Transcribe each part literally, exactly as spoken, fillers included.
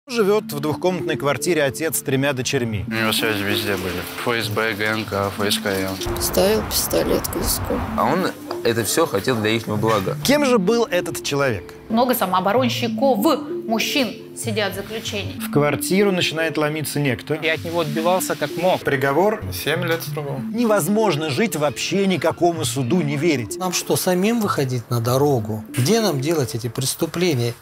Живет в двухкомнатной квартире отец с тремя дочерьми. У него связи везде были. ФСБ, ГНК, ФСКМ. Ставил пистолет к виску. А он это все хотел для их блага. Кем же был этот человек? Много самооборонщиков, мужчин сидят в заключении. В квартиру начинает ломиться некто. И от него отбивался как мог. Приговор? Семь лет строго. Невозможно жить вообще никакому суду, не верить. Нам что, самим выходить на дорогу? Где нам делать эти преступления?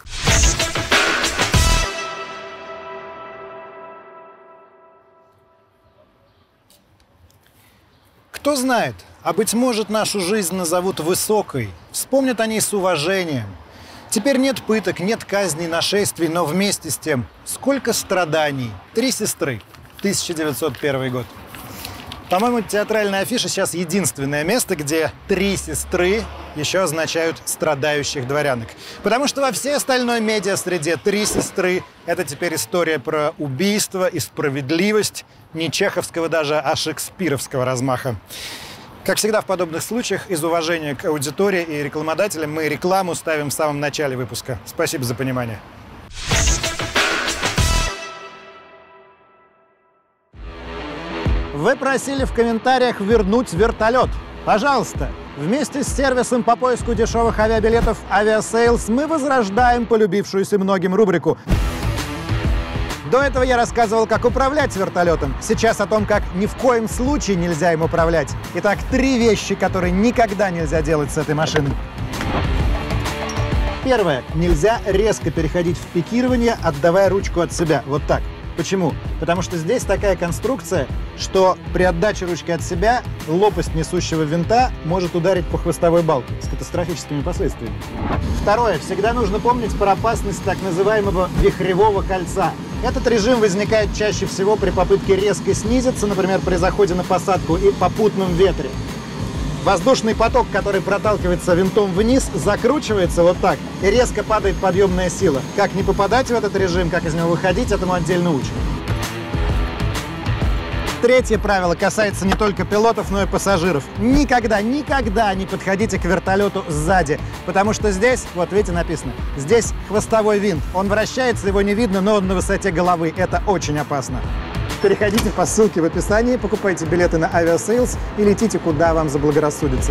Кто знает, а быть может, нашу жизнь назовут высокой, вспомнят о ней с уважением. Теперь нет пыток, нет казней, нашествий, но вместе с тем сколько страданий. «Три сестры», тысяча девятьсот первый год. По-моему, театральная афиша сейчас единственное место, где «три сестры» еще означают страдающих дворянок. Потому что во всей остальной медиа-среде «три сестры» — это теперь история про убийство и справедливость, не чеховского даже, а шекспировского размаха. Как всегда в подобных случаях, из уважения к аудитории и рекламодателям мы рекламу ставим в самом начале выпуска. Спасибо за понимание. Вы просили в комментариях вернуть вертолет. Пожалуйста, вместе с сервисом по поиску дешевых авиабилетов «Авиасейлс» мы возрождаем полюбившуюся многим рубрику. До этого я рассказывал, как управлять вертолетом. Сейчас о том, как ни в коем случае нельзя им управлять. Итак, три вещи, которые никогда нельзя делать с этой машиной. Первое. Нельзя резко переходить в пикирование, отдавая ручку от себя. Вот так. Почему? Потому что здесь такая конструкция, что при отдаче ручки от себя лопасть несущего винта может ударить по хвостовой балке с катастрофическими последствиями. Второе. Всегда нужно помнить про опасность так называемого вихревого кольца. Этот режим возникает чаще всего при попытке резко снизиться, например, при заходе на посадку и попутном ветре. Воздушный поток, который проталкивается винтом вниз, закручивается вот так, и резко падает подъемная сила. Как не попадать в этот режим, как из него выходить, этому отдельно учат. Третье правило касается не только пилотов, но и пассажиров. Никогда, никогда не подходите к вертолету сзади, потому что здесь, вот видите, написано, здесь хвостовой винт. Он вращается, его не видно, но он на высоте головы. Это очень опасно. Переходите по ссылке в описании, покупайте билеты на «Авиасейлс» и летите, куда вам заблагорассудится.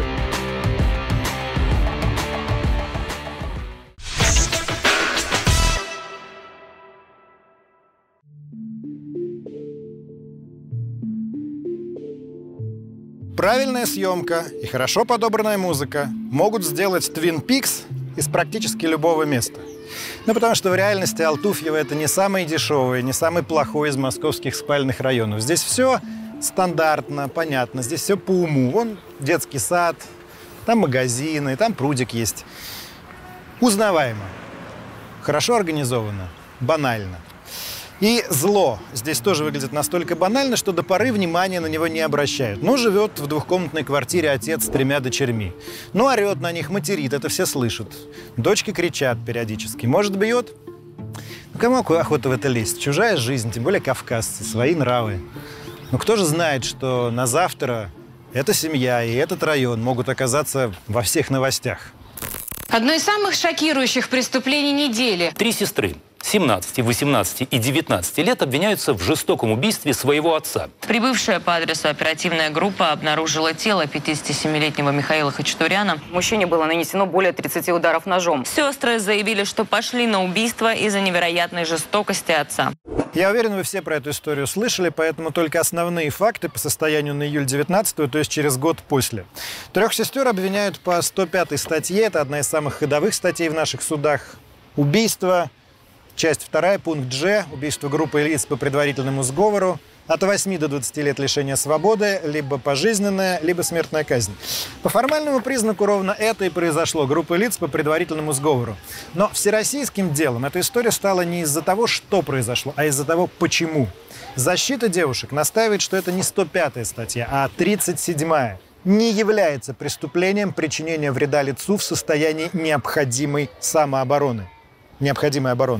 Правильная съемка и хорошо подобранная музыка могут сделать Твин Пикс из практически любого места. Ну, потому что в реальности Алтуфьево – это не самый дешевый, не самый плохой из московских спальных районов. Здесь все стандартно, понятно, здесь все по уму. Вон детский сад, там магазины, там прудик есть. Узнаваемо, хорошо организовано, банально. И зло здесь тоже выглядит настолько банально, что до поры внимания на него не обращают. Ну, живет в двухкомнатной квартире отец с тремя дочерьми. Ну, орет на них, материт, это все слышат. Дочки кричат периодически. Может, бьет? Ну, кому охота в это лезть? Чужая жизнь, тем более кавказцы, свои нравы. Ну, кто же знает, что на завтра эта семья и этот район могут оказаться во всех новостях? Одно из самых шокирующих преступлений недели. Три сестры семнадцати, восемнадцати и девятнадцати лет обвиняются в жестоком убийстве своего отца. Прибывшая по адресу оперативная группа обнаружила тело пятидесятисемилетнего Михаила Хачатуряна. Мужчине было нанесено более тридцати ударов ножом. Сестры заявили, что пошли на убийство из-за невероятной жестокости отца. Я уверен, вы все про эту историю слышали, поэтому только основные факты по состоянию на июль девятнадцатого, то есть через год после. Трех сестер обвиняют по сто пятой статье, это одна из самых ходовых статей в наших судах. Убийство, часть вторая, пункт G, убийство группы лиц по предварительному сговору. От восьми до двадцати лет лишения свободы, либо пожизненная, либо смертная казнь. По формальному признаку ровно это и произошло. Группа лиц по предварительному сговору. Но всероссийским делом эта история стала не из-за того, что произошло, а из-за того, почему. Защита девушек настаивает, что это не сто пятая статья, а тридцать седьмая. Не является преступлением причинения вреда лицу в состоянии необходимой самообороны. Необходимой обороны.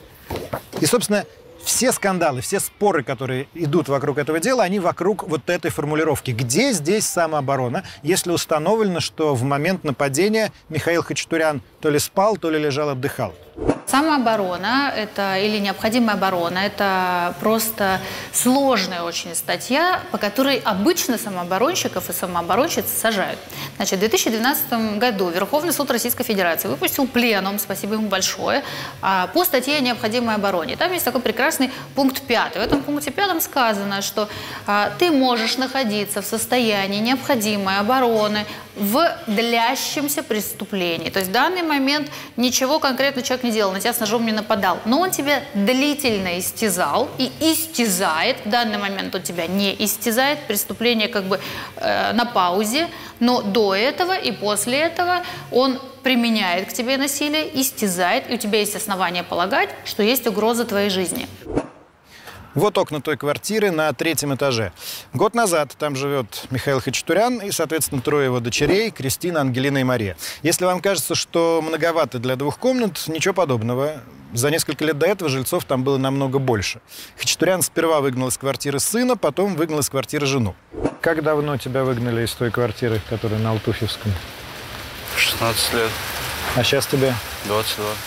И, собственно, все скандалы, все споры, которые идут вокруг этого дела, они вокруг вот этой формулировки. Где здесь самооборона, если установлено, что в момент нападения Михаил Хачатурян то ли спал, то ли лежал, отдыхал? Самооборона это, или необходимая оборона – это просто сложная очень статья, по которой обычно самооборонщиков и самооборонщиц сажают. Значит, в две тысячи двенадцатом году Верховный суд Российской Федерации выпустил пленум, спасибо ему большое, по статье о необходимой обороне. Там есть такой прекрасный пункт пятый. В этом пункте пятом сказано, что ты можешь находиться в состоянии необходимой обороны в длящемся преступлении. То есть в данный момент ничего конкретно человек не делал, на тебя с ножом не нападал, но он тебя длительно истязал и истязает. В данный момент он тебя не истязает, преступление как бы э, на паузе, но до этого и после этого он применяет к тебе насилие, истязает, и у тебя есть основания полагать, что есть угроза твоей жизни. Вот окна той квартиры на третьем этаже. Год назад там живет Михаил Хачатурян и, соответственно, трое его дочерей – Кристина, Ангелина и Мария. Если вам кажется, что многовато для двух комнат, ничего подобного. За несколько лет до этого жильцов там было намного больше. Хачатурян сперва выгнал из квартиры сына, потом выгнал из квартиры жену. Как давно тебя выгнали из той квартиры, которая на Алтуфьевском? шестнадцать лет. А сейчас тебе? двадцать два.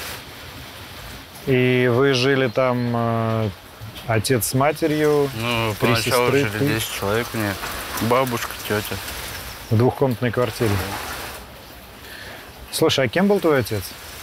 И вы жили там... Э Отец с матерью, Ну, три поначалу сестры, жили ты? десять человек у меня. Бабушка, тетя. В двухкомнатной квартире. Слушай, а кем был твой отец?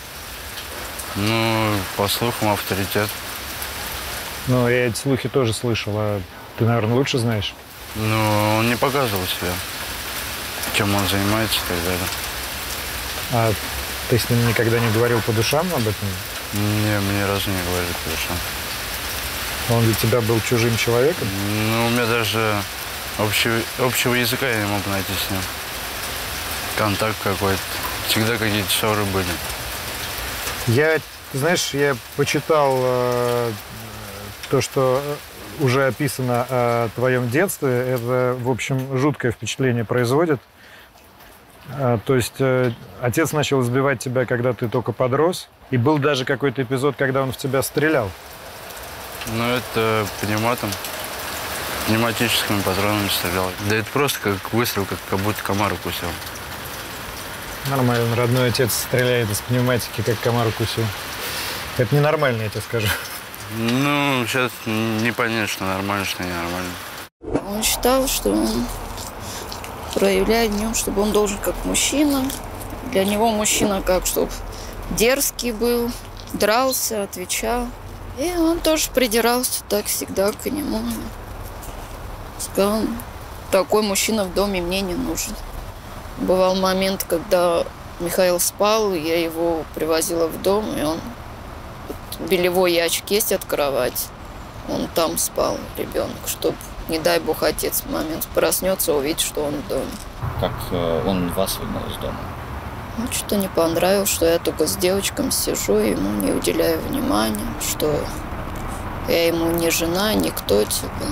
Ну, по слухам, авторитет. Ну, я эти слухи тоже слышал, а ты, наверное, лучше знаешь. Ну, он не показывал себя, чем он занимается и так далее. А ты с ним никогда не говорил по душам об этом? Не, мне ни разу не говорили по душам. Он для тебя был чужим человеком? Ну, у меня даже общего, общего языка я не мог найти с ним. Контакт какой-то. Всегда какие-то ссоры были. Я, ты знаешь, я почитал э, то, что уже описано о твоем детстве. Это, в общем, жуткое впечатление производит. Э, то есть э, отец начал избивать тебя, когда ты только подрос. И был даже какой-то эпизод, когда он в тебя стрелял. Ну, это пневматом, пневматическими патронами стрелял. Да это просто как выстрел, как, как будто комар укусил. Нормально. Родной отец стреляет из пневматики, как комар укусил. Это ненормально, я тебе скажу. Ну, сейчас не понять, что нормально, что ненормально. Он считал, что он проявляет в нем, чтобы он должен как мужчина. Для него мужчина как, чтобы дерзкий был, дрался, отвечал. И он тоже придирался так всегда к нему. Сказал, такой мужчина в доме мне не нужен. Бывал момент, когда Михаил спал, и я его привозила в дом, и он... Вот, белевой ящик есть от кровати. Он там спал, ребенок, чтобы, не дай бог, отец в момент проснется, увидеть, что он в доме. Как э, он вас выгнал из дома? Ну, что-то не понравилось, что я только с девочками сижу, ему не уделяю внимания, что я ему не жена, никто, типа.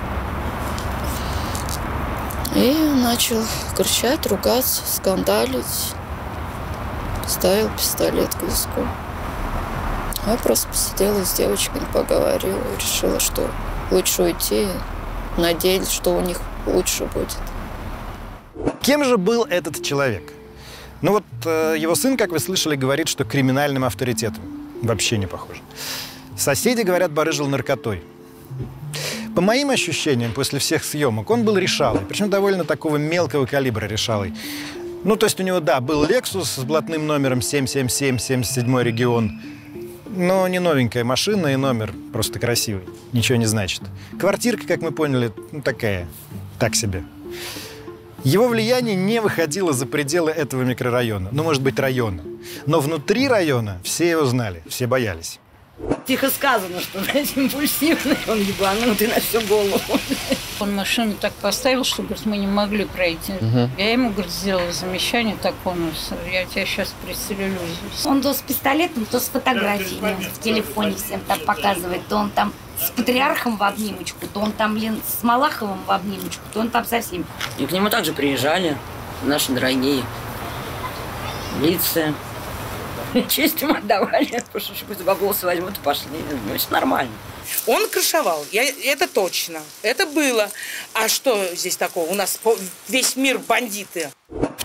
И начал кричать, ругаться, скандалить. Ставил пистолет к виску. Я просто посидела с девочками, поговорила, решила, что лучше уйти, надеялась, что у них лучше будет. Кем же был этот человек? Ну вот э, его сын, как вы слышали, говорит, что криминальным авторитетом. Вообще не похоже. Соседи, говорят, барыжил наркотой. По моим ощущениям, после всех съемок, он был решалой. Причем довольно такого мелкого калибра решалой. Ну, то есть у него, да, был Lexus с блатным номером семь семь семь, семьдесят седьмой регион. Но не новенькая машина, и номер просто красивый. Ничего не значит. Квартирка, как мы поняли, ну, такая, так себе. Его влияние не выходило за пределы этого микрорайона. Ну, может быть, района. Но внутри района все его знали, все боялись. Тихо сказано, что он импульсивный, он ебанутый на всю голову. Он машину так поставил, что, говорит, мы не могли пройти. Угу. Я ему, говорит, сделала замечание, так он, я тебя сейчас пристрелю здесь. Он то с пистолетом, то с фотографиями в телефоне всем там показывает, то он там с патриархом в обнимочку, то он там, блин, с Малаховым в обнимочку, то он там со всеми. И к нему также приезжали наши дорогие лица. Честь им отдавали, потому что пусть за голос возьмут и пошли. Ну, это нормально. Он крышевал, я, это точно. Это было. А что здесь такого? У нас весь мир бандиты. В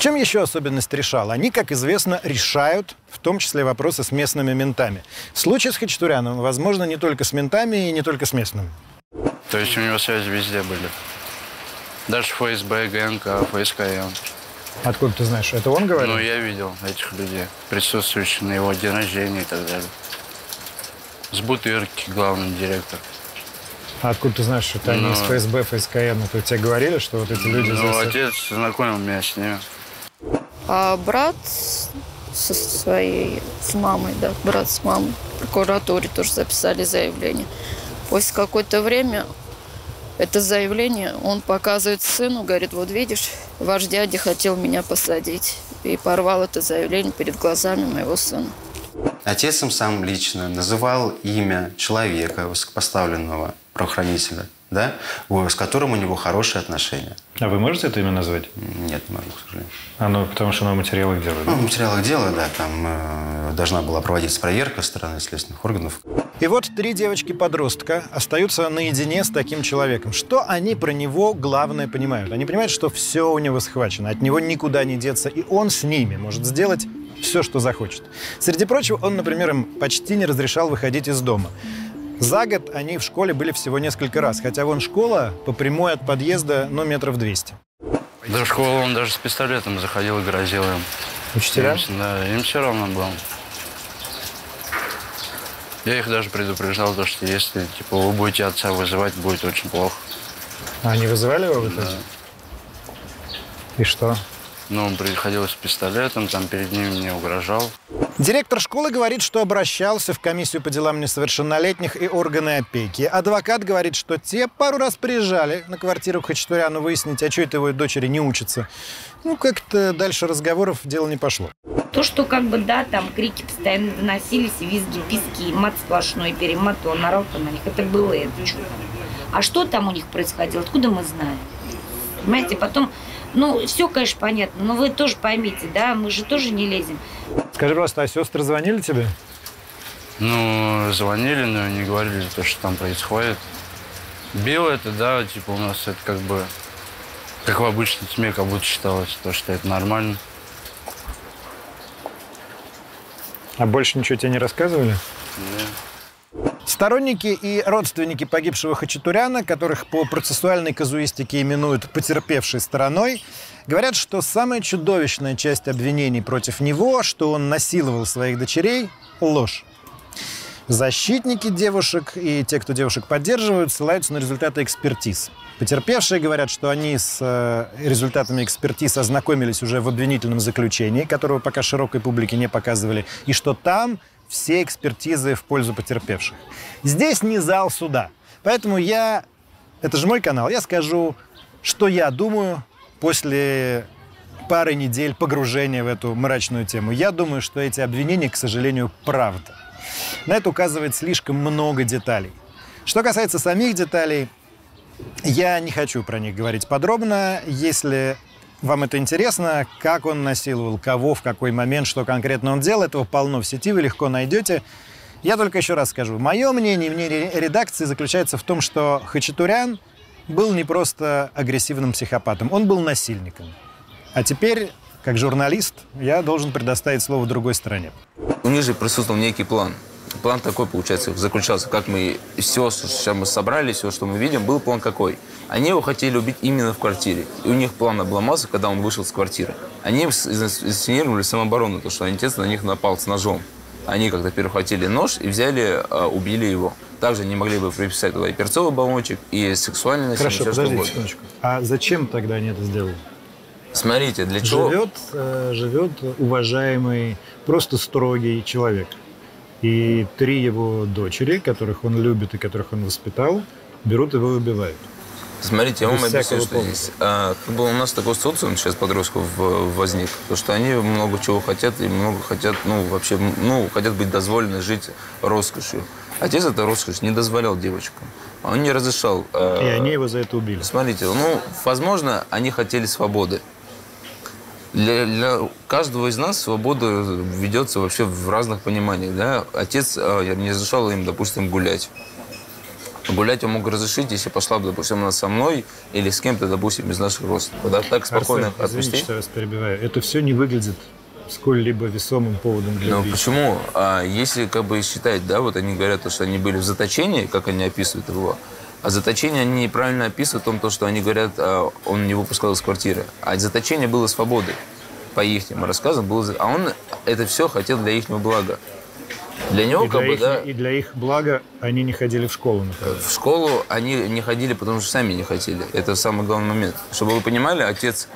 чем еще особенность решала? Они, как известно, решают, в том числе вопросы с местными ментами. В случае с Хачатуряном, возможно, не только с ментами и не только с местными. То есть у него связи везде были. Даже ФСБ, ГНК, ФСКМ. Откуда ты знаешь? Это он говорил? Ну, я видел этих людей, присутствующих на его день рождения и так далее. С Бутырки, главный директор. А откуда ты знаешь, что это они ну, из ФСБ, ФСКМ? Это тебе говорили, что вот эти люди... Ну, здесь... отец знакомил меня с ними. А брат со своей, с мамой, да, брат с мамой, в прокуратуре тоже записали заявление. После какое-то время это заявление он показывает сыну, говорит, вот видишь, ваш дядя хотел меня посадить. И порвал это заявление перед глазами моего сына. Отец им сам лично называл имя человека, высокопоставленного правоохранителя, да, с которым у него хорошие отношения. А вы можете это имя назвать? Нет, не могу, к сожалению. А ну, потому что оно в материалах дела, да? Ну, в материалах дела, да, там э, должна была проводиться проверка со стороны следственных органов. И вот три девочки-подростка остаются наедине с таким человеком. Что они про него, главное, понимают? Они понимают, что все у него схвачено, от него никуда не деться, и он с ними может сделать все, что захочет. Среди прочего, он, например, им почти не разрешал выходить из дома. За год они в школе были всего несколько раз, хотя вон школа по прямой от подъезда, ну, метров двести. До школы он даже с пистолетом заходил и грозил им. Учителям? Им, да, им все равно было. Я их даже предупреждал, то, что если типа, вы будете отца вызывать, будет очень плохо. А они вызывали его в итоге? Да. И что? Ну, он приходил с пистолетом, там перед ним мне угрожал. Директор школы говорит, что обращался в комиссию по делам несовершеннолетних и органы опеки. Адвокат говорит, что те пару раз приезжали на квартиру к Хачатуряну выяснить, а что это его дочери не учатся. Ну, как-то дальше разговоров дело не пошло. То, что как бы, да, там крики постоянно доносились, визги, писки, мат сплошной, перемат, он орал-то на них. Это было, это чудо. А что там у них происходило, откуда мы знаем? Понимаете, потом... Ну, все, конечно, понятно, но вы тоже поймите, да, мы же тоже не лезем. Скажи просто, а сестры звонили тебе? Ну, звонили, но не говорили то, что там происходит. Бил это, да, типа у нас это как бы, как в обычной тьме, как будто считалось, то, что это нормально. А больше ничего тебе не рассказывали? Нет. Сторонники и родственники погибшего Хачатуряна, которых по процессуальной казуистике именуют потерпевшей стороной, говорят, что самая чудовищная часть обвинений против него, что он насиловал своих дочерей, ложь. Защитники девушек и те, кто девушек поддерживают, ссылаются на результаты экспертиз. Потерпевшие говорят, что они с результатами экспертиз ознакомились уже в обвинительном заключении, которого пока широкой публике не показывали, и что там все экспертизы в пользу потерпевших. Здесь не зал суда. Поэтому я, это же мой канал, я скажу, что я думаю после пары недель погружения в эту мрачную тему. Я думаю, что эти обвинения, к сожалению, правда. На это указывает слишком много деталей. Что касается самих деталей, я не хочу про них говорить подробно. Если вам это интересно, как он насиловал, кого, в какой момент, что конкретно он делал, этого полно в сети, вы легко найдете. Я только еще раз скажу. Мое мнение, мнение редакции заключается в том, что Хачатурян был не просто агрессивным психопатом, он был насильником. А теперь, как журналист, я должен предоставить слово другой стороне. У них же присутствовал некий план. План такой, получается, заключался, как мы все, что мы собрали, все, что мы видим, был план какой. Они его хотели убить именно в квартире. И у них план обломался, когда он вышел с квартиры. Они инсценировали самооборону, то, что отец на них напал с ножом. Они как-то перехватили нож и взяли, убили его. Также они могли бы приписать туда и перцовый баллончик, и сексуальное насилие. Хорошо, подождите секундочку. А зачем тогда они это сделали? Смотрите, для чего? Живет, э, живет уважаемый, просто строгий человек. И три его дочери, которых он любит и которых он воспитал, берут его и убивают. Смотрите, я вам объясню, что здесь. А, как бы у нас такой социум сейчас подростков возник, то что они много чего хотят и много хотят, ну, вообще, ну, хотят быть дозволены жить роскошью. Отец эту роскошь не дозволял девочкам. Он не разрешал. А... И они его за это убили. Смотрите, ну, возможно, они хотели свободы. Для, для каждого из нас свобода ведется вообще в разных пониманиях. Да? Отец э, не разрешал им, допустим, гулять. Гулять он мог разрешить, если пошла бы, допустим, она со мной или с кем-то, допустим, из наших родственников. Да, так спокойно Арсен, отпустить. извините, что я вас перебиваю. Это все не выглядит сколь-либо весомым поводом для Ну убийства. почему? А если как бы считать, да, вот они говорят, что они были в заточении, как они описывают его, а заточение они неправильно описывают в том, то, что они говорят, он не выпускал из квартиры. А заточение было свободой. По их рассказам было... А он это все хотел для их блага. Для него, и как для бы, их, да... И для их блага они не ходили в школу, например. В школу они не ходили, потому что сами не хотели. Это самый главный момент. Чтобы вы понимали, отец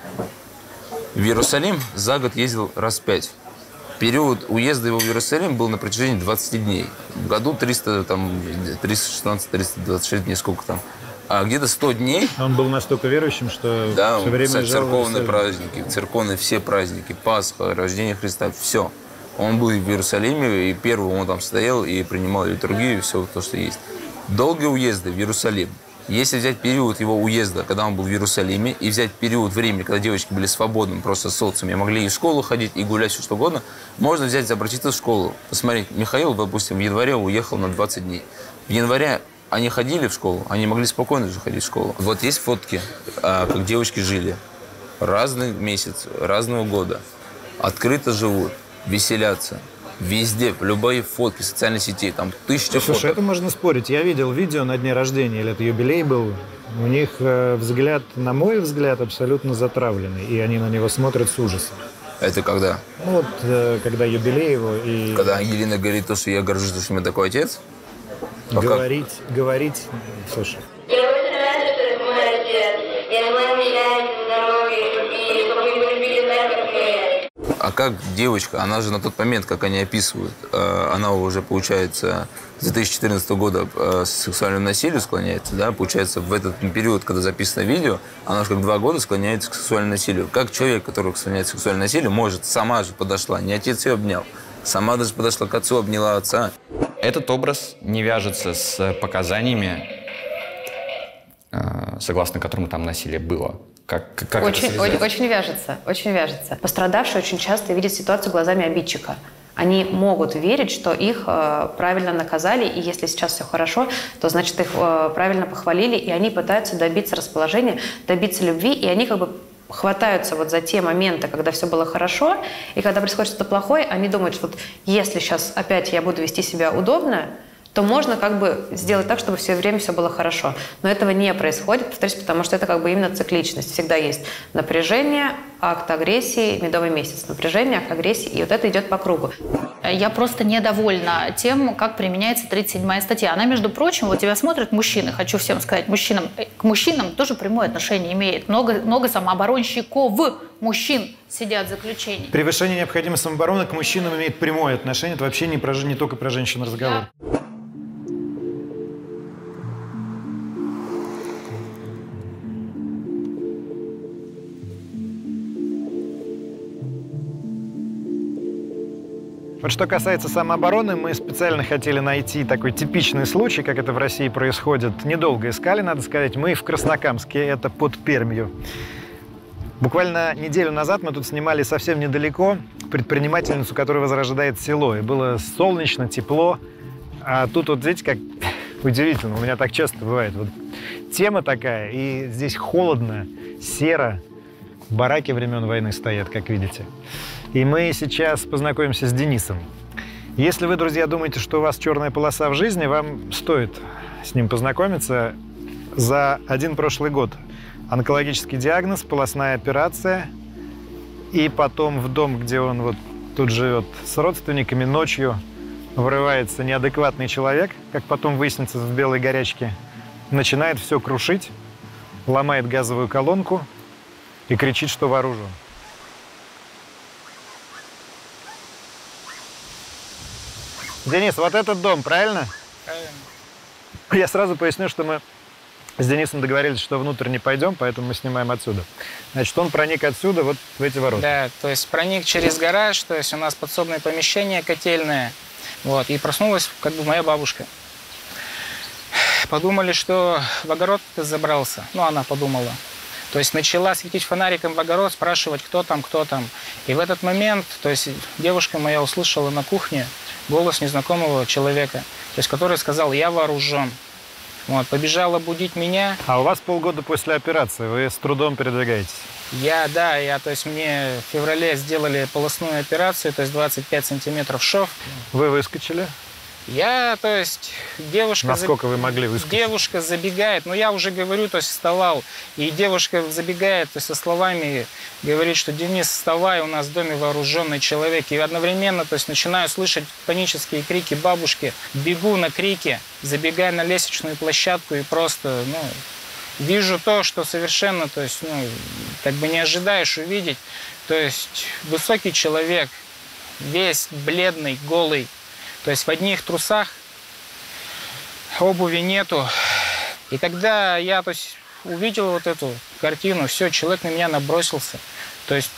в Иерусалим за год ездил раз пять. Период уезда его в Иерусалим был на протяжении двадцати дней. В году триста, там, триста шестнадцать - триста двадцать шесть дней, сколько там. А где-то сто дней... Он был настолько верующим, что да, все время уезжал в церковные Иерусалим. праздники, церковные все праздники, Пасха, Рождение Христа, все. Он был в Иерусалиме, и первый он там стоял и принимал литургию, и все то, что есть. Долгие уезды в Иерусалим. Если взять период его уезда, когда он был в Иерусалиме, и взять период времени, когда девочки были свободны, просто социуме, могли и в школу ходить, и гулять, все что угодно, можно взять, обратиться в школу. Посмотреть, Михаил, допустим, в январе уехал на двадцать дней. В январе они ходили в школу, они могли спокойно же ходить в школу. Вот есть фотки, как девочки жили. Разный месяц, разного года. Открыто живут, веселятся. Везде, в любой фотке, в социальной сети, там тысяча фоток. Слушай, это можно спорить. Я видел видео на дне рождения, или это юбилей был. У них э, взгляд, на мой взгляд, абсолютно затравленный. И они на него смотрят с ужасом. Это когда? Ну вот, э, когда юбилей его и... Когда Ангелина говорит то, что я горжусь, что у меня такой отец? Говорить, а говорить... Слушай. Я очень рада, что это мой отец. Я желаю ему счастья, здоровья, и чтобы вы любили так, как я. А как девочка, она же на тот момент, как они описывают, она уже, получается, с две тысячи четырнадцатого года к сексуальному насилию склоняется, да, получается, в этот период, когда записано видео, она уже как два года склоняется к сексуальному насилию. Как человек, который склоняется к сексуальному насилию, может, сама же подошла, не отец ее обнял, сама даже подошла к отцу, обняла отца. Этот образ не вяжется с показаниями, согласно которым там насилие было. Как, как очень, очень, очень вяжется, очень вяжется. Пострадавшие очень часто видят ситуацию глазами обидчика. Они могут верить, что их э, правильно наказали, и если сейчас все хорошо, то значит их э, правильно похвалили, и они пытаются добиться расположения, добиться любви, и они как бы хватаются вот за те моменты, когда все было хорошо, и когда происходит что-то плохое, они думают, что вот если сейчас опять я буду вести себя удобно, то можно как бы сделать так, чтобы все время все было хорошо. Но этого не происходит, повторюсь, потому что это как бы именно цикличность. Всегда есть напряжение, акт агрессии, медовый месяц. Напряжение, акт агрессии, и вот это идет по кругу. Я просто недовольна тем, как применяется тридцать седьмая статья. Она, между прочим, вот тебя смотрят мужчины, хочу всем сказать, мужчинам, к мужчинам тоже прямое отношение имеет. Много, много самооборонщиков мужчин сидят в заключении. Превышение необходимой самообороны к мужчинам имеет прямое отношение. Это вообще не, про, не только про женщин разговор. Да. Вот что касается самообороны, мы специально хотели найти такой типичный случай, как это в России происходит. Недолго искали, надо сказать. Мы в Краснокамске, это под Пермью. Буквально неделю назад мы тут снимали совсем недалеко предпринимательницу, которая возрождает село. И было солнечно, тепло. А тут вот, видите, как удивительно, у меня так часто бывает. Вот тема такая, и здесь холодно, серо. Бараки времен войны стоят, как видите. И мы сейчас познакомимся с Денисом. Если вы, друзья, думаете, что у вас черная полоса в жизни, вам стоит с ним познакомиться. За один прошлый год онкологический диагноз, полостная операция. И потом в дом, где он вот тут живет с родственниками, ночью врывается неадекватный человек, как потом выяснится в белой горячке, начинает все крушить, ломает газовую колонку и кричит, что вооружен. Денис, вот этот дом, правильно? Правильно. Я сразу поясню, что мы с Денисом договорились, что внутрь не пойдем, поэтому мы снимаем отсюда. Значит, он проник отсюда вот в эти ворота. Да, то есть проник через гараж, то есть у нас подсобное помещение, котельное. Вот, и проснулась как бы моя бабушка. Подумали, что в огород ты забрался. Ну, она подумала. То есть начала светить фонариком в огород, спрашивать, кто там, кто там. И в этот момент, то есть девушка моя услышала на кухне голос незнакомого человека, то есть который сказал: «Я вооружен». Вот, побежала будить меня. А у вас полгода после операции, вы с трудом передвигаетесь? Я, да, я, то есть мне в феврале сделали полостную операцию, то есть двадцать пять сантиметров шов. Вы выскочили? Я, то есть, девушка... Насколько заб... вы могли выскочить? Девушка забегает, ну, я уже говорю, то есть, вставал, и девушка забегает, то есть, со словами говорит, что Денис, вставай, у нас в доме вооруженный человек. И одновременно, то есть, начинаю слышать панические крики бабушки, бегу на крики, забегаю на лестничную площадку и просто, ну, вижу то, что совершенно, то есть, ну, как бы не ожидаешь увидеть. То есть, высокий человек, весь бледный, голый, то есть в одних трусах, обуви нету. И когда я, то есть, увидел вот эту картину, все, человек на меня набросился. То есть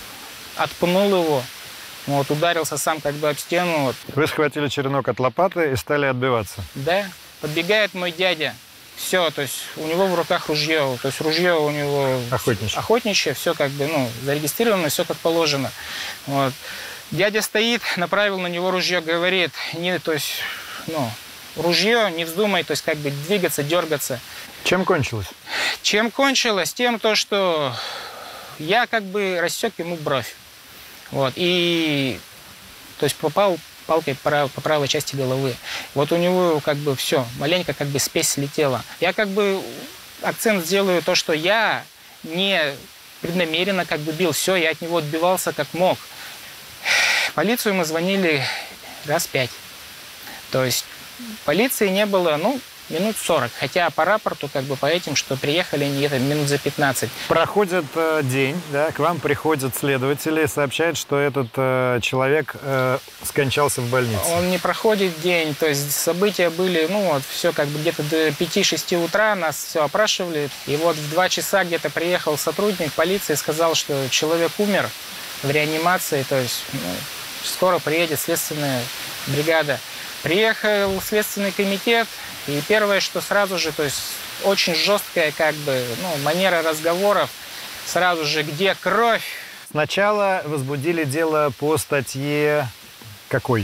отпнул его, вот, ударился сам как бы об стену. Вот. Вы схватили черенок от лопаты и стали отбиваться? Да. Подбегает мой дядя. Все, то есть у него в руках ружье. То есть ружье у него охотничье. Охотничье, все как бы, ну, зарегистрировано, все как положено. Вот. Дядя стоит, направил на него ружье, говорит, не, то есть, ну, ружье, не вздумай, то есть, как бы двигаться, дергаться. Чем кончилось? Чем кончилось? Тем, то, что я как бы рассек ему бровь. Вот, и, то есть, попал палкой по, по правой части головы. Вот у него как бы все, маленько как бы спесь слетела. Я как бы акцент сделаю то, что я не преднамеренно как бы бил, все, я от него отбивался как мог. Полицию мы звонили раз пять. То есть полиции не было, ну, минут сорок. Хотя по рапорту, как бы по этим, что приехали они это минут за пятнадцать. Проходит э, день, да, к вам приходят следователи и сообщают, что этот э, человек э, скончался в больнице. Он не проходит день, то есть события были, ну, вот, все как бы где-то до пяти-шести утра нас все опрашивали. И вот в два часа где-то приехал сотрудник полиции и сказал, что человек умер в реанимации, то есть, ну, скоро приедет следственная бригада. Приехал следственный комитет, и первое, что сразу же, то есть очень жесткая как бы, ну, манера разговоров, сразу же, где кровь. Сначала возбудили дело по статье какой?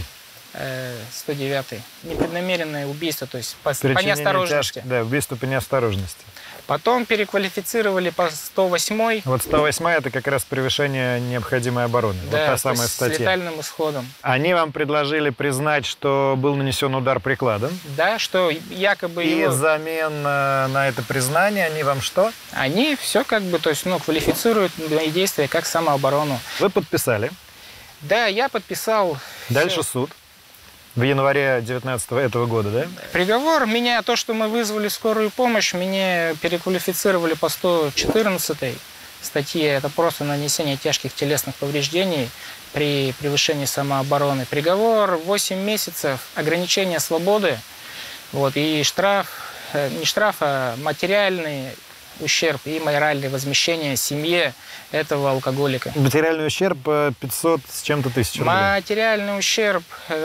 сто девятый. Непреднамеренное убийство, то есть по, по неосторожности. Тяж... Да, убийство по неосторожности. Потом переквалифицировали по сто восьмой. Вот сто восьмая это как раз превышение необходимой обороны. Да, вот та самая статья. С летальным исходом. Они вам предложили признать, что был нанесен удар прикладом. Да, что якобы... И его... взамен на это признание они вам что? Они все как бы, то есть, ну, квалифицируют мои действия как самооборону. Вы подписали? Да, я подписал. Дальше все. суд. В январе девятнадцатого этого года, да? Приговор меня, то, что мы вызвали скорую помощь, меня переквалифицировали по сто четырнадцатой статье. Это просто нанесение тяжких телесных повреждений при превышении самообороны. Приговор восемь месяцев, ограничение свободы, вот, и штраф, не штраф, а материальный ущерб и моральное возмещение семье этого алкоголика. Материальный ущерб пятьсот с чем-то тысяч рублей. Материальный ущерб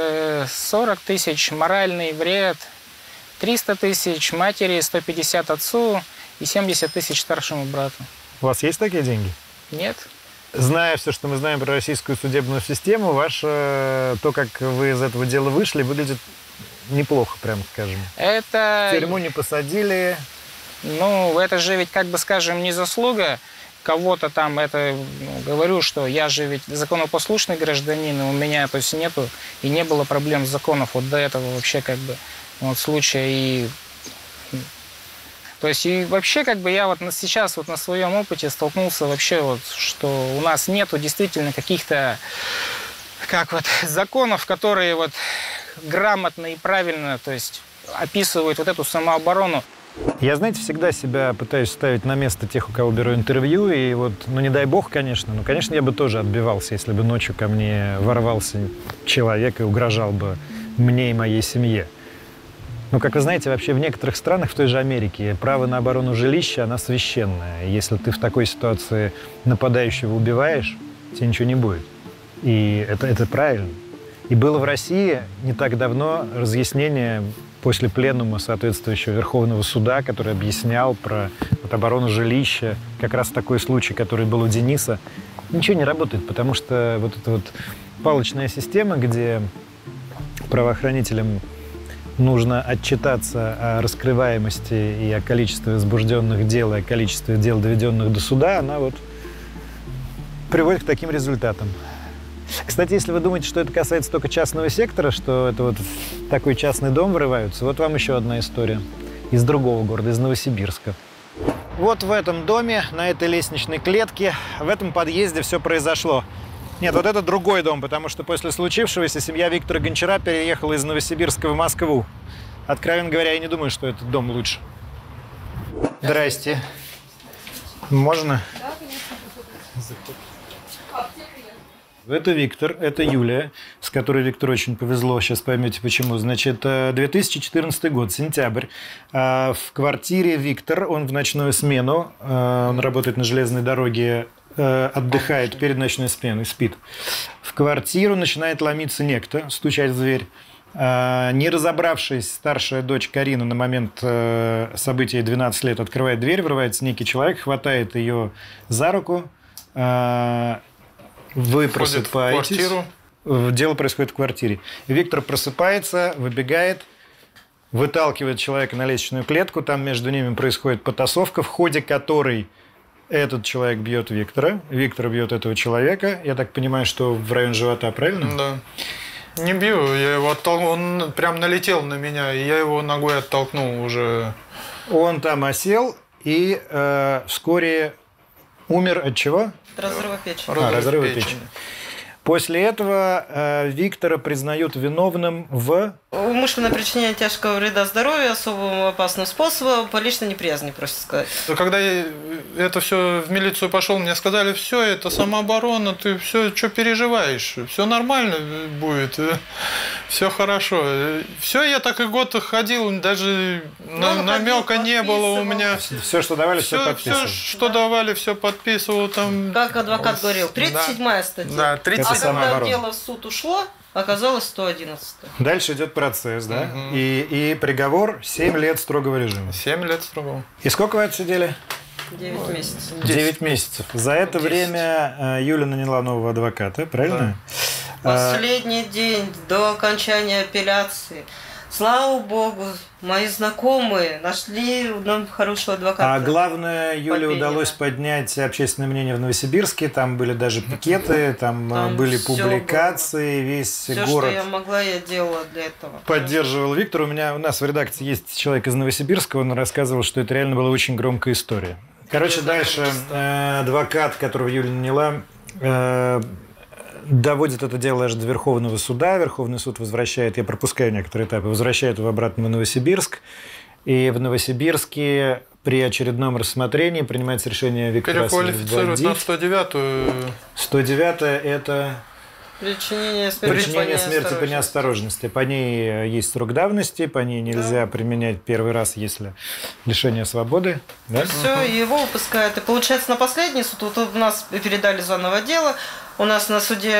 сорок тысяч, моральный вред триста тысяч, матери сто пятьдесят отцу и семьдесят тысяч старшему брату. У вас есть такие деньги? Нет. Зная все, что мы знаем про российскую судебную систему, ваше, то, как вы из этого дела вышли, выглядит неплохо, прямо скажем. Это... В тюрьму не посадили. Ну, это же ведь, как бы скажем, не заслуга кого-то там. Это, ну, говорю, что я же ведь законопослушный гражданин, и у меня, то есть, нету и не было проблем с законов вот до этого вообще, как бы, вот случая. И, то есть, и вообще, как бы, я вот сейчас вот на своем опыте столкнулся вообще вот, что у нас нету действительно каких-то, как вот, законов, которые вот грамотно и правильно, то есть, описывают вот эту самооборону. Я, знаете, всегда себя пытаюсь ставить на место тех, у кого беру интервью, и вот, ну, не дай бог, конечно, но, конечно, я бы тоже отбивался, если бы ночью ко мне ворвался человек и угрожал бы мне и моей семье. Но, как вы знаете, вообще в некоторых странах, в той же Америке, право на оборону жилища, оно священное. Если ты в такой ситуации нападающего убиваешь, тебе ничего не будет. И это, это правильно. И было в России не так давно разъяснение после пленума соответствующего Верховного суда, который объяснял про вот, оборону жилища, как раз такой случай, который был у Дениса. Ничего не работает, потому что вот эта вот палочная система, где правоохранителям нужно отчитаться о раскрываемости и о количестве возбужденных дел, и о количестве дел, доведенных до суда, она вот приводит к таким результатам. Кстати, если вы думаете, что это касается только частного сектора, что это вот в такой частный дом врываются, вот вам еще одна история из другого города, из Новосибирска. Вот в этом доме, на этой лестничной клетке, в этом подъезде все произошло. Нет, вот это другой дом, потому что после случившегося семья Виктора Гончара переехала из Новосибирска в Москву. Откровенно говоря, я не думаю, что этот дом лучше. Здрасте. Можно? Да, конечно. Это Виктор, это Юлия, с которой Виктору очень повезло, сейчас поймете почему. Значит, две тысячи четырнадцатый год, сентябрь. В квартире Виктор, он в ночную смену, он работает на железной дороге, отдыхает перед ночной сменой, спит. В квартиру начинает ломиться некто, стучать в дверь. Не разобравшись, старшая дочь Карина на момент события двенадцать лет открывает дверь, врывается некий человек, хватает ее за руку. Вы просыпаетесь. В квартиру. Дело происходит в квартире. Виктор просыпается, выбегает, выталкивает человека на лестничную клетку. Там между ними происходит потасовка, в ходе которой этот человек бьет Виктора. Виктор бьет этого человека. Я так понимаю, что в район живота, правильно? Да. Не бью, я его оттолкнул. Он прям налетел на меня, и я его ногой оттолкнул уже. Он там осел и э, вскоре умер от чего? От разрыва печени. А, разрыва печени. печени. После этого э, Виктора признают виновным в... Умышленное причинение тяжкого вреда здоровью особым опасным способом по личной неприязни, проще сказать. Когда я это все в милицию пошел, мне сказали, все, это самооборона, ты все, что переживаешь, все нормально будет, все хорошо. Все, я так и год ходил, даже ну, намека не было у меня. Все, что давали, все, все подписывал. Все, что давали, все подписывал. Там... Как адвокат говорил, тридцать седьмая статья. Да, тридцать А когда дело в суд ушло, оказалось сто одиннадцать. Дальше идет процесс, да? Угу. И, и приговор семь лет строгого режима. семь лет строгого. И сколько вы отсидели? девять месяцев. девять месяцев. За это десять. Время Юля наняла нового адвоката, правильно? Да. Последний день до окончания апелляции. Слава богу, мои знакомые нашли нам хорошего адвоката. А главное, Юле удалось поднять общественное мнение в Новосибирске. Там были даже пикеты, там, там были публикации, было. Весь все, город. Все, что я могла, я делала для этого. Поддерживал Виктор. У меня у нас в редакции есть человек из Новосибирска, он рассказывал, что это реально была очень громкая история. Короче, я дальше э, адвокат, которого Юля наняла, э, доводит это дело аж до Верховного суда. Верховный суд возвращает, я пропускаю некоторые этапы, возвращает его обратно в Новосибирск. И в Новосибирске при очередном рассмотрении принимается решение Виктора переквалифицируют на сто девятую. сто девятая – это причинение смерти, причинение по, смерти по неосторожности. По ней есть срок давности, по ней нельзя да. применять первый раз, если лишение свободы. Да? Все, его выпускают. И получается, на последний суд, вот у нас передали заново дело, у нас на суде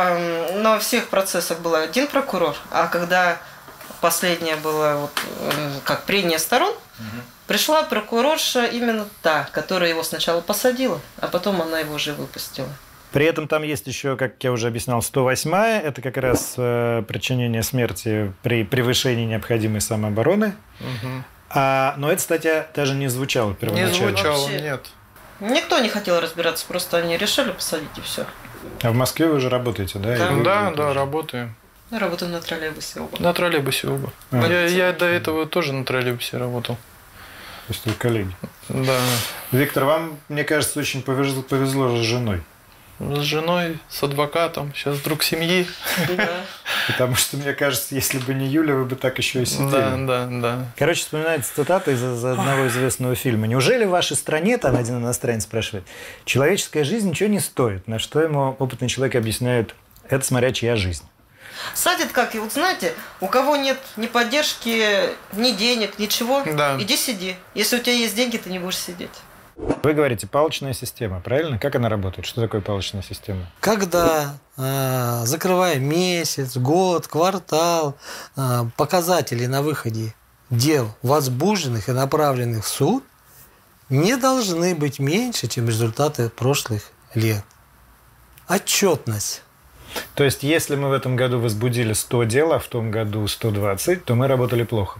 э, на всех процессах был один прокурор, а когда последнее было вот, э, как прения сторон, угу. пришла прокурорша именно та, которая его сначала посадила, а потом она его уже выпустила. При этом там есть еще, как я уже объяснял, сто восьмая. Это как раз э, причинение смерти при превышении необходимой самообороны. Угу. А, но эта статья даже не звучала первоначально. Не звучала, вообще. Нет. Никто не хотел разбираться, просто они решили посадить и все. А в Москве вы уже работаете, да? Да, вы, да, вы да, работаем. Я работаю на троллейбусе оба. На троллейбусе оба. А. Я, я до этого тоже на троллейбусе работал. То есть вы коллеги. Да. Виктор, вам, мне кажется, очень повезло, повезло с женой. С женой, с адвокатом, сейчас друг семьи. Да. Потому что, мне кажется, если бы не Юля, вы бы так еще и сидели. Да, да, да. Короче, вспоминается цитата из одного известного фильма. «Неужели в вашей стране, там один иностранец спрашивает, человеческая жизнь ничего не стоит?» На что ему опытный человек объясняет, это смотря чья жизнь. Садит как, и вот знаете, у кого нет ни поддержки, ни денег, ничего, да. Иди сиди. Если у тебя есть деньги, ты не будешь сидеть. Вы говорите, палочная система, правильно? Как она работает? Что такое палочная система? Когда, э, закрывая месяц, год, квартал, э, показатели на выходе дел, возбужденных и направленных в суд, не должны быть меньше, чем результаты прошлых лет. Отчетность То есть, если мы в этом году возбудили сто дел, а в том году сто двадцать, то мы работали плохо?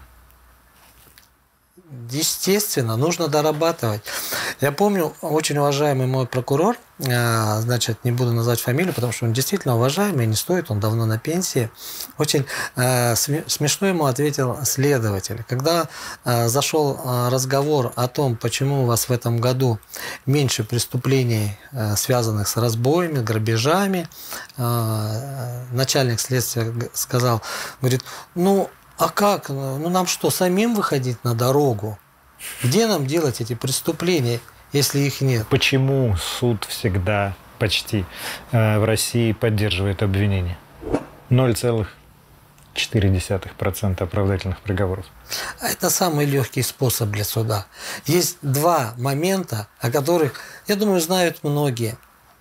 Естественно, нужно дорабатывать. Я помню, очень уважаемый мой прокурор, значит, не буду называть фамилию, потому что он действительно уважаемый, не стоит, он давно на пенсии. Очень смешно ему ответил следователь. Когда зашел разговор о том, почему у вас в этом году меньше преступлений, связанных с разбоями, грабежами, начальник следствия сказал, говорит, ну, а как? Ну, нам что, самим выходить на дорогу? Где нам делать эти преступления, если их нет? Почему суд всегда почти э, в России поддерживает обвинение? ноль целых четыре десятых процента оправдательных приговоров. Это самый легкий способ для суда. Есть два момента, о которых, я думаю, знают многие.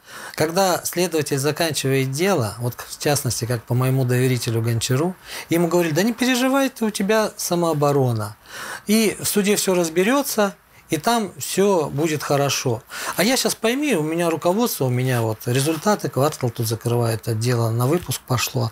Когда следователь заканчивает дело, вот в частности, как по моему доверителю Гончару, ему говорили, да не переживай, ты, у тебя самооборона. И в суде все разберется, и там все будет хорошо. А я сейчас пойми, у меня руководство, у меня вот результаты, квартал тут закрывает отдел, на выпуск пошло.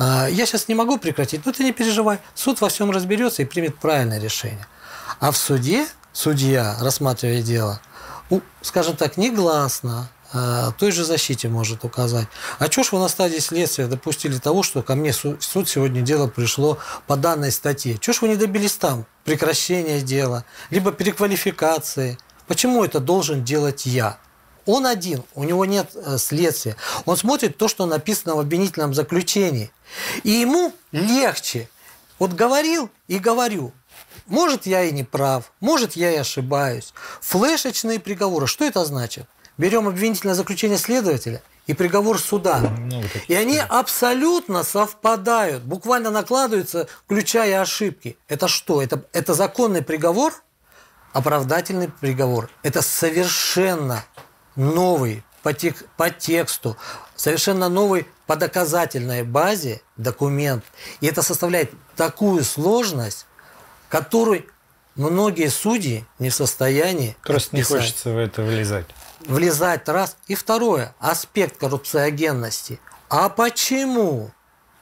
Я сейчас не могу прекратить, но ты не переживай, суд во всем разберется и примет правильное решение. А в суде судья, рассматривая дело, скажем так, негласно, той же защите может указать. А что ж вы на стадии следствия допустили того, что ко мне в суд сегодня дело пришло по данной статье? Чего ж вы не добились там прекращения дела, либо переквалификации? Почему это должен делать я? Он один, у него нет следствия. Он смотрит то, что написано в обвинительном заключении. И ему легче. Вот говорил и говорю. Может, я и не прав, может, я и ошибаюсь. Флешечные приговоры, что это значит? Берем обвинительное заключение следователя и приговор суда. Ну, и они абсолютно совпадают, буквально накладываются, включая ошибки. Это что? Это, это законный приговор, оправдательный приговор. Это совершенно новый по, тек, по тексту, совершенно новый по доказательной базе документ. И это составляет такую сложность, которую многие судьи не в состоянии Просто отписать. Не хочется в это влезать. Влезать раз. И второе, аспект коррупциогенности. А почему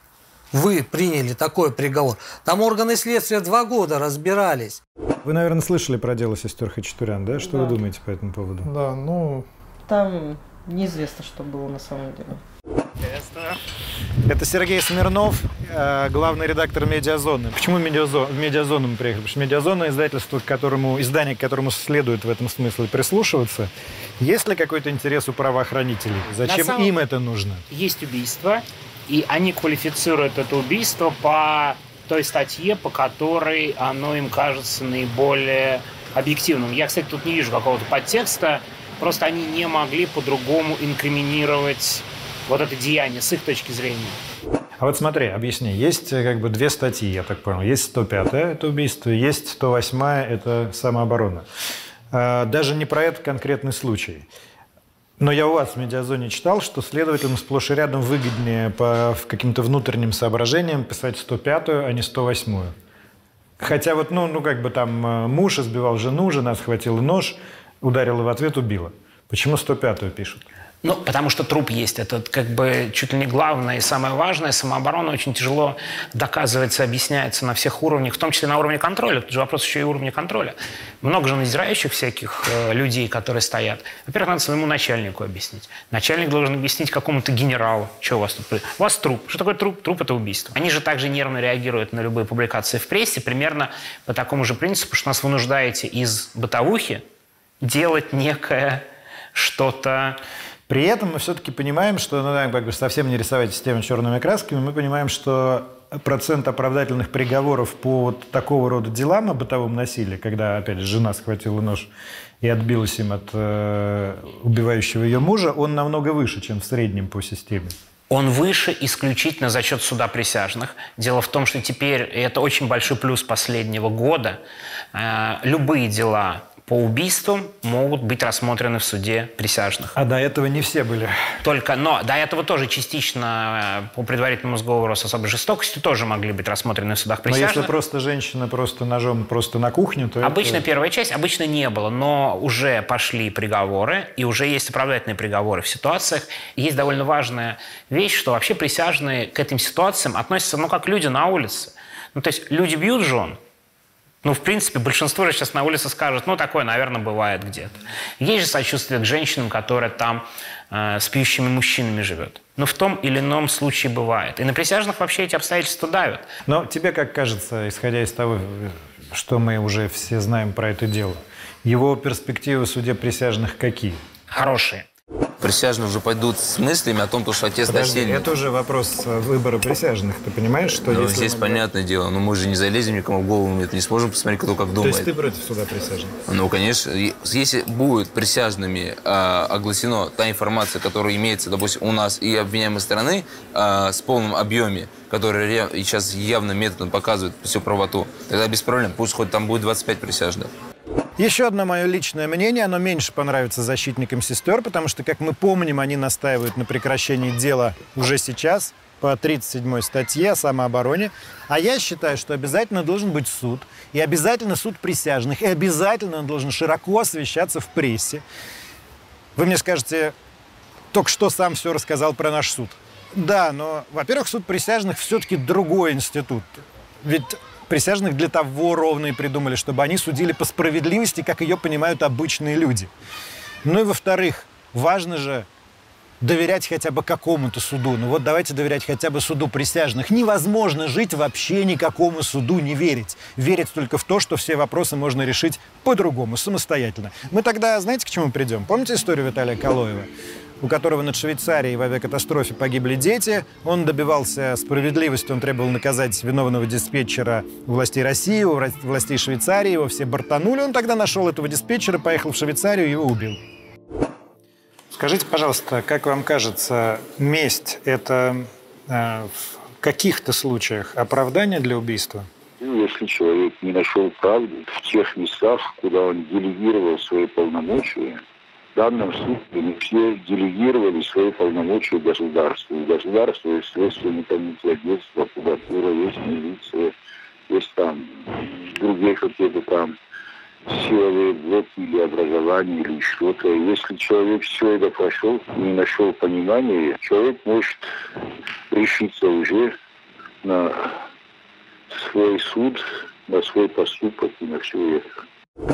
вы приняли такой приговор? Там органы следствия два года разбирались. Вы, наверное, слышали про дело сестер Хачатурян, да? Что да. вы думаете по этому поводу? Да, ну... Там неизвестно, что было на самом деле. Это Сергей Смирнов, главный редактор «Медиазоны». Почему в «Медиазону» мы приехали? Потому что «Медиазона» — издательство, к которому, издание, к которому следует в этом смысле прислушиваться. Есть ли какой-то интерес у правоохранителей? Зачем самом... им это нужно? Есть убийство, и они квалифицируют это убийство по той статье, по которой оно им кажется наиболее объективным. Я, кстати, тут не вижу какого-то подтекста, просто они не могли по-другому инкриминировать вот это деяние с их точки зрения. А вот смотри, объясни. Есть как бы две статьи, я так понял. Есть сто пятая, это убийство, есть сто восьмая, это самооборона. Даже не про этот конкретный случай. Но я у вас в «Медиазоне» читал, что следователям сплошь и рядом выгоднее по каким-то внутренним соображениям писать сто пятую, а не сто восьмую. Хотя вот, ну, ну как бы там муж избивал жену, жена схватила нож, ударила в ответ, убила. Почему сто пятую пишут? Ну, потому что труп есть. Это как бы чуть ли не главное и самое важное. Самооборона очень тяжело доказывается, объясняется на всех уровнях, в том числе на уровне контроля. Тут же вопрос еще и уровня контроля. Много же надзирающих всяких э, людей, которые стоят. Во-первых, надо своему начальнику объяснить. Начальник должен объяснить какому-то генералу, что у вас тут. У вас труп. Что такое труп? Труп – это убийство. Они же также нервно реагируют на любые публикации в прессе, примерно по такому же принципу, что нас вынуждаете из бытовухи делать некое что-то... При этом мы все-таки понимаем, что, ну, как бы совсем не рисовать систему черными красками, мы понимаем, что процент оправдательных приговоров по вот такого рода делам о бытовом насилии, когда, опять же, жена схватила нож и отбилась им от э, убивающего ее мужа, он намного выше, чем в среднем по системе. Он выше исключительно за счет суда присяжных. Дело в том, что теперь, и это очень большой плюс последнего года, э, любые дела по убийствам могут быть рассмотрены в суде присяжных. А до этого не все были. Только, но до этого тоже частично по предварительному сговору с особой жестокостью тоже могли быть рассмотрены в судах присяжных. Но если просто женщина просто ножом просто на кухню, то обычно это... первая часть, обычно не было, но уже пошли приговоры, и уже есть оправдательные приговоры в ситуациях. И есть довольно важная вещь, что вообще присяжные к этим ситуациям относятся, ну, как люди на улице. Ну, то есть люди бьют жен. Ну, в принципе, большинство же сейчас на улице скажут, ну, такое, наверное, бывает где-то. Есть же сочувствие к женщинам, которые там э, с пьющими мужчинами живет. Но в том или ином случае бывает. И на присяжных вообще эти обстоятельства давят. Но тебе как кажется, исходя из того, что мы уже все знаем про это дело, его перспективы в суде присяжных какие? Хорошие. Присяжные уже пойдут с мыслями о том, что отец Подожди, насильник. это уже вопрос выбора присяжных. Ты понимаешь, что Ну, если здесь мы... понятное дело, но мы же не залезем никому в голову, мы это не сможем посмотреть, кто как думает. То есть ты против суда присяжных? Ну, конечно. Если будет присяжными э, огласена та информация, которая имеется, допустим, у нас и обвиняемой стороны э, с полным объеме, который и сейчас явным методом показывает всю правоту, тогда без проблем. Пусть хоть там будет двадцать пять присяжных. Еще одно мое личное мнение, оно меньше понравится защитникам сестер, потому что, как мы помним, они настаивают на прекращении дела уже сейчас по тридцать седьмой статье о самообороне. А я считаю, что обязательно должен быть суд, и обязательно суд присяжных, и обязательно он должен широко освещаться в прессе. Вы мне скажете, только что сам все рассказал про наш суд. Да, но, во-первых, суд присяжных все-таки другой институт. Ведь присяжных для того ровно и придумали, чтобы они судили по справедливости, как ее понимают обычные люди. Ну и, во-вторых, важно же доверять хотя бы какому-то суду. Ну вот давайте доверять хотя бы суду присяжных. Невозможно жить вообще никакому суду, не верить. Верить только в то, что все вопросы можно решить по-другому, самостоятельно. Мы тогда, знаете, к чему придем? Помните историю Виталия Калоева, у которого над Швейцарией в авиакатастрофе погибли дети? Он добивался справедливости, он требовал наказать виновного диспетчера у властей России, у властей Швейцарии, его все бортанули. Он тогда нашел этого диспетчера, поехал в Швейцарию и его убил. Скажите, пожалуйста, как вам кажется, месть – это э, в каких-то случаях оправдание для убийства? Ну, если человек не нашел правды в тех местах, куда он делегировал свои полномочия, в данном случае мы все делегировали свои полномочия государству. У государства есть следственный комитет, есть прокуратура, есть милиция, есть там другие какие-то там силовые блоки или образование, или что-то. Если человек все это прошел, не нашел понимания, человек может решиться уже на свой суд, на свой поступок и на все это.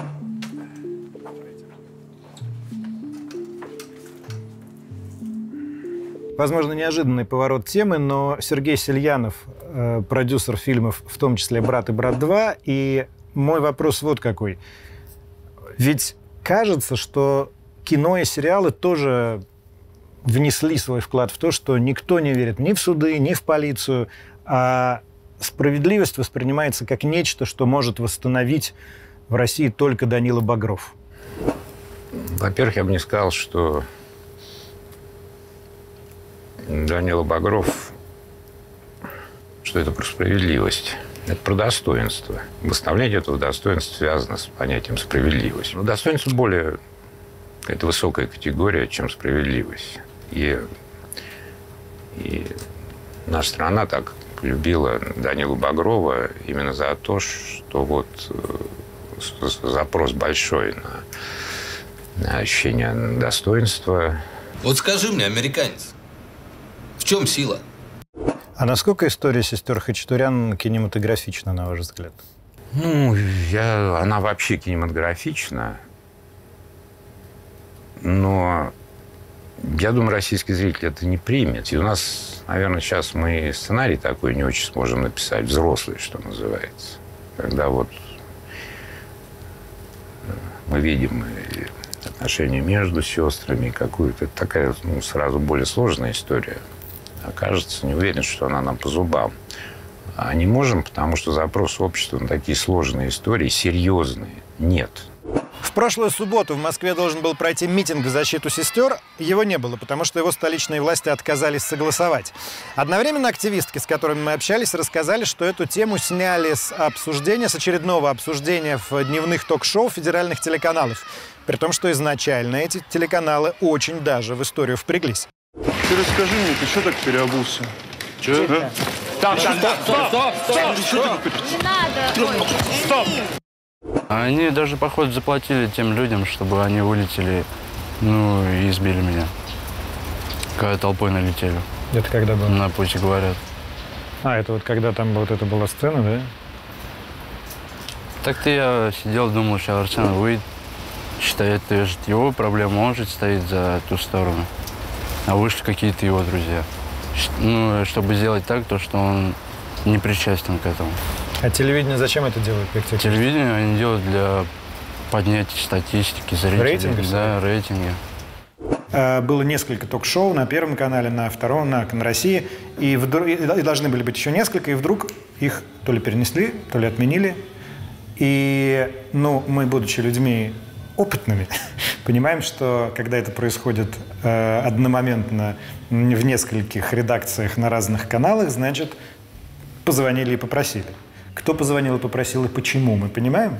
Возможно, неожиданный поворот темы, но Сергей Сельянов, э, продюсер фильмов, в том числе «Брат» и «Брат два», и мой вопрос вот какой. Ведь кажется, что кино и сериалы тоже внесли свой вклад в то, что никто не верит ни в суды, ни в полицию, а справедливость воспринимается как нечто, что может восстановить в России только Данила Багров. Во-первых, я бы не сказал, что Данила Багров, что это про справедливость. Это про достоинство. Восстановление этого достоинства связано с понятием справедливость. Но достоинство более это высокая категория, чем справедливость. И, и наша страна так полюбила Данилу Багрова именно за то, что вот запрос большой на, на ощущение достоинства. Вот скажи мне, американец, в чем сила? А насколько история сестер Хачатурян кинематографична, на ваш взгляд? Ну, я, она вообще кинематографична. Но я думаю, российский зритель это не примет. И у нас, наверное, сейчас мы сценарий такой не очень сможем написать, взрослый, что называется. Когда вот мы видим отношения между сестрами, какую-то такая, ну, сразу более сложная история. Окажется, не уверен, что она нам по зубам. А не можем, потому что запрос общества на такие сложные истории, серьезные, нет. В прошлую субботу в Москве должен был пройти митинг в защиту сестер. Его не было, потому что его столичные власти отказались согласовать. Одновременно активистки, с которыми мы общались, рассказали, что эту тему сняли с обсуждения, с очередного обсуждения в дневных ток-шоу федеральных телеканалов. При том, что изначально эти телеканалы очень даже в историю впряглись. Ты расскажи мне, ты что так переобулся? Че? А? Стоп, стоп, стоп, стоп, стоп, стоп! Не надо! Стоп! Они даже, походу, заплатили тем людям, чтобы они вылетели, ну, и избили меня. Когда толпой налетели. Это когда было? На пути, говорят. А, это вот когда там вот это была сцена, да? Так-то я сидел, думал, что Арсен выйдет. Считает, это же его проблема, он же стоит за ту сторону. А вышли какие-то его друзья. Ну, чтобы сделать так, то, что он не причастен к этому. А телевидение зачем это делает? Как тебе телевидение кажется? Они делают для поднятия статистики, зрителей. Рейтинга? Да, рейтинги. Было несколько ток-шоу на Первом канале, на Втором, на Канал России. И, вдруг, и должны были быть еще несколько, и вдруг их то ли перенесли, то ли отменили. И, ну, мы, будучи людьми опытными, понимаем, что когда это происходит э, одномоментно в нескольких редакциях на разных каналах, значит, позвонили и попросили. Кто позвонил и попросил, и почему, мы понимаем?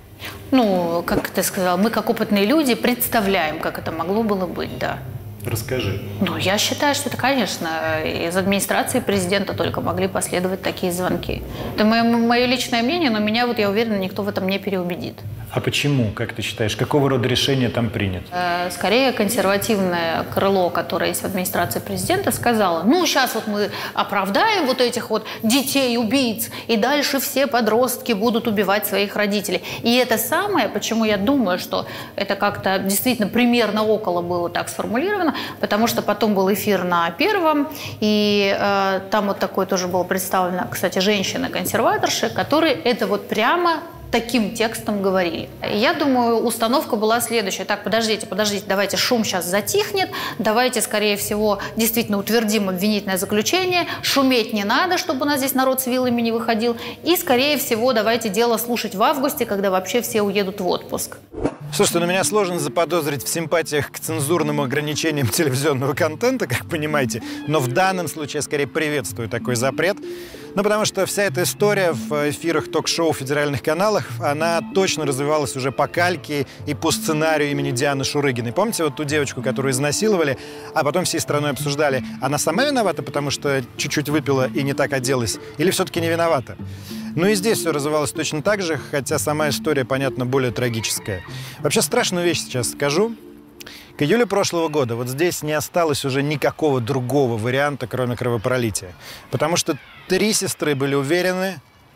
Ну, как ты сказал, мы как опытные люди представляем, как это могло было быть, да. Расскажи. Ну, я считаю, что это, конечно, из администрации президента только могли последовать такие звонки. Это мое, мое личное мнение, но меня, вот я уверена, никто в этом не переубедит. А почему, как ты считаешь, какого рода решение там принято? Скорее, консервативное крыло, которое есть в администрации президента, сказало, ну, сейчас вот мы оправдаем вот этих вот детей-убийц, и дальше все подростки будут убивать своих родителей. И это самое, почему я думаю, что это как-то действительно примерно около было так сформулировано, потому что потом был эфир на Первом, и э, там вот такой тоже был представлена, кстати, женщина-консерваторша, которые это вот прямо таким текстом говорили. Я думаю, установка была следующая. Так, подождите, подождите, давайте шум сейчас затихнет, давайте, скорее всего, действительно утвердим обвинительное заключение, шуметь не надо, чтобы у нас здесь народ с вилами не выходил, и, скорее всего, давайте дело слушать в августе, когда вообще все уедут в отпуск. Слушайте, ну меня сложно заподозрить в симпатиях к цензурным ограничениям телевизионного контента, как понимаете, но в данном случае я скорее приветствую такой запрет. Ну, потому что вся эта история в эфирах ток-шоу федеральных каналах, она точно развивалась уже по кальке и по сценарию имени Дианы Шурыгиной. Помните вот ту девочку, которую изнасиловали, а потом всей страной обсуждали, она сама виновата, потому что чуть-чуть выпила и не так оделась, или все-таки не виновата? Ну и здесь все развивалось точно так же, хотя сама история, понятно, более трагическая. Вообще страшную вещь сейчас скажу. К июлю прошлого года вот здесь не осталось уже никакого другого варианта, кроме кровопролития. Потому что три сестры были уверены,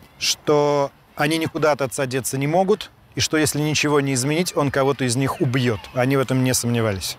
что они никуда от отца деться не могут, и что если ничего не изменить, он кого-то из них убьет. Они в этом не сомневались.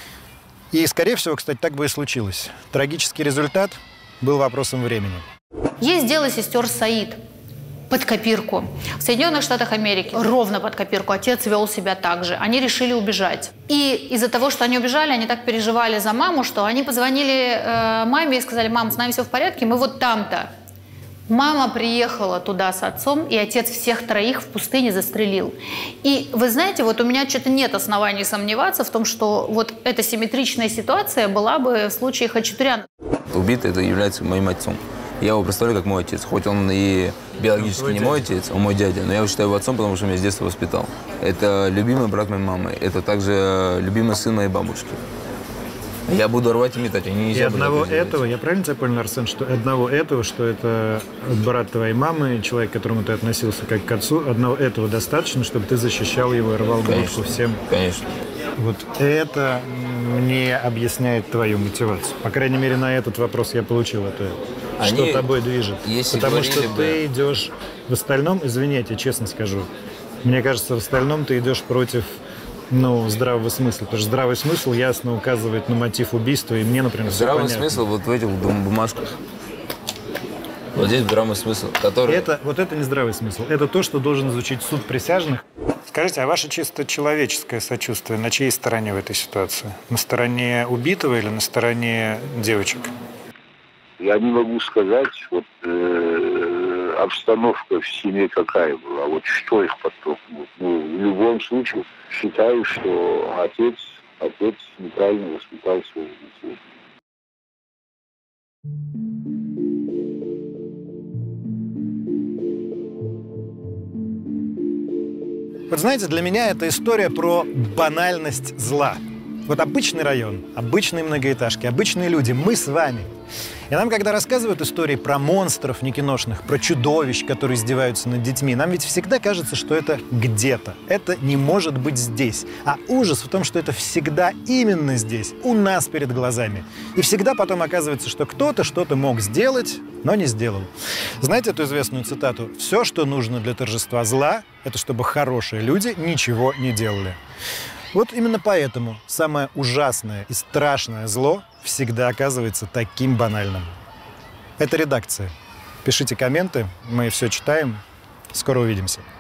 И, скорее всего, кстати, так бы и случилось. Трагический результат был вопросом времени. Есть дело сестер Саид. Под копирку. В Соединенных Штатах Америки ровно под копирку отец вел себя так же. Они решили убежать. И из-за того, что они убежали, они так переживали за маму, что они позвонили э, маме и сказали: мам, с нами все в порядке, мы вот там-то. Мама приехала туда с отцом, и отец всех троих в пустыне застрелил. И вы знаете, вот у меня что-то нет оснований сомневаться в том, что вот эта симметричная ситуация была бы в случае Хачатуряна. Убитый это является моим отцом. Я его представляю как мой отец. Хоть он и биологически не мой отец, он мой дядя, но я его считаю его отцом, потому что он меня с детства воспитал. Это любимый брат моей мамы, это также любимый сын моей бабушки. Я буду рвать и метать, они нельзя. И одного этого, я правильно тебя понял, Арсен, что одного этого, что это брат твоей мамы, человек, к которому ты относился как к отцу, одного этого достаточно, чтобы ты защищал его и рвал глотку всем? Конечно. Вот это мне объясняет твою мотивацию. По крайней мере, на этот вопрос я получил ответ. Они, что тобой движет? Потому что бы... ты идешь в остальном, извини, я тебе честно скажу, мне кажется, в остальном ты идешь против, ну, здравого смысла. Потому что здравый смысл ясно указывает на мотив убийства, и мне, например, здравый смысл вот в этих бумажках. Вот здесь здравый смысл, который... Это, вот это не здравый смысл. Это то, что должен звучить суд присяжных. Скажите, а ваше чисто человеческое сочувствие на чьей стороне в этой ситуации? На стороне убитого или на стороне девочек? Я не могу сказать, вот э, обстановка в семье какая была, вот что их подтолкнуло. Ну, в любом случае считаю, что отец, отец неправильно воспитал своих детей. Вот знаете, для меня это история про банальность зла. Вот обычный район, обычные многоэтажки, обычные люди, мы с вами. И нам, когда рассказывают истории про монстров некиношных, про чудовищ, которые издеваются над детьми, нам ведь всегда кажется, что это где-то. Это не может быть здесь. А ужас в том, что это всегда именно здесь, у нас перед глазами. И всегда потом оказывается, что кто-то что-то мог сделать, но не сделал. Знаете эту известную цитату? «Все, что нужно для торжества зла, это чтобы хорошие люди ничего не делали». Вот именно поэтому самое ужасное и страшное зло всегда оказывается таким банальным. Это редакция. Пишите комменты, мы все читаем. Скоро увидимся.